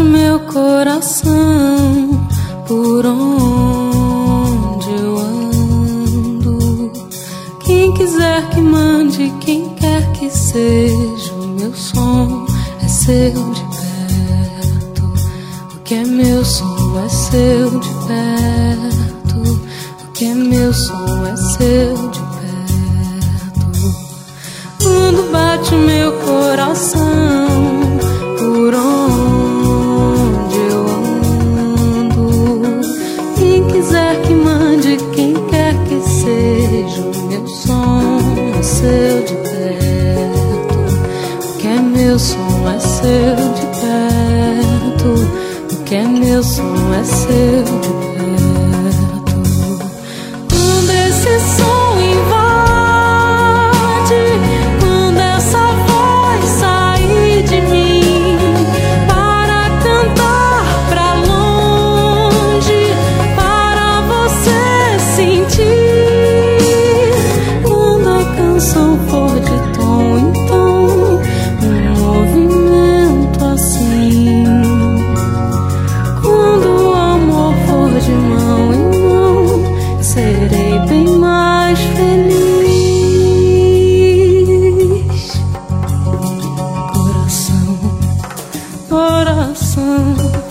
bate meu coração, por onde eu ando. Quem quiser que mande, quem quer que seja, o meu som é seu de perto. O que é meu som é seu de perto. O que é meu som é seu de perto. Quando bate meu coração, por onde eu ando. Quem quiser que mande, quem quer que seja, o meu som é seu de perto. O que é meu som é seu de perto. O que é meu som é seu de perto. Quando esse som invade, quando essa voz sair de mim para cantar pra longe, para você sentir. Quando a canção for de tom em tom, um movimento assim. Quando o amor for de mão em mão, serei bem mais feliz. Coração, coração,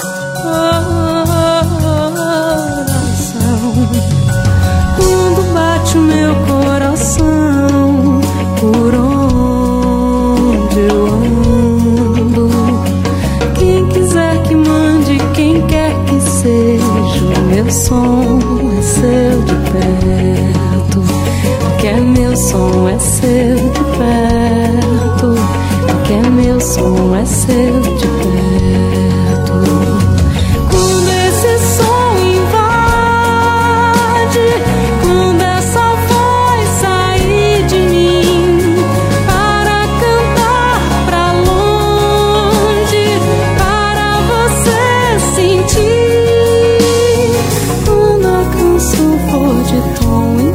coração. Quando bate o meu coração, por onde eu ando. Quem quiser que mande, quem quer que seja, o meu som é seu de perto. O que é meu som é seu de perto. O que é meu som é seu de perto. Quando esse som invade, quando essa voz sair de mim para cantar pra longe, para você sentir. Quando a canção for de tom em